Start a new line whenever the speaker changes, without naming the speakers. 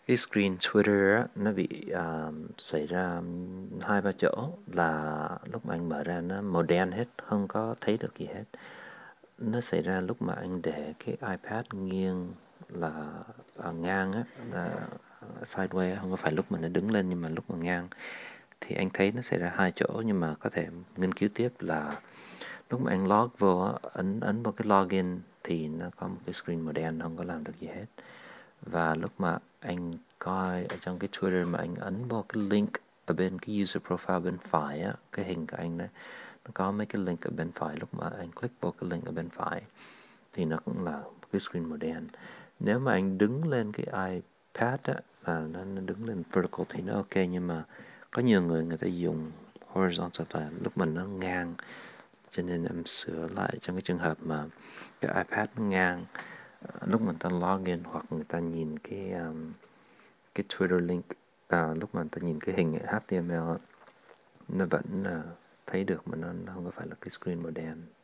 Cái screen Twitter á, nó bị xảy ra hai ba chỗ là lúc mà anh mở ra nó màu đen hết, không có thấy được gì hết. Nó xảy ra lúc mà anh để cái iPad nghiêng là ngang á, là sideways, không có phải lúc mà nó đứng lên nhưng mà lúc mà ngang. Thì anh thấy nó xảy ra hai chỗ, nhưng mà có thể nghiên cứu tiếp là lúc mà anh log vô á, ấn ấn vào cái login thì nó có một cái screen màu đen, không có làm được gì hết. Và lúc mà anh coi ở trong cái Twitter mà anh ấn vào cái link ở bên cái user profile bên phải á, cái hình của anh đấy, nó có mấy cái link ở bên phải. Lúc mà anh click vào cái link ở bên phải thì nó cũng là cái screen màu đen. Nếu mà anh đứng lên cái iPad á, là nó đứng lên vertical thì nó ok, nhưng mà có nhiều người người ta dùng horizontal là lúc mà nó ngang, cho nên em sửa lại trong cái trường hợp mà cái iPad nó ngang. Lúc mà người ta login hoặc người ta nhìn cái Twitter link, lúc mà người ta nhìn cái hình HTML á, nó vẫn thấy được, mà nó không có phải là cái screen màu đen.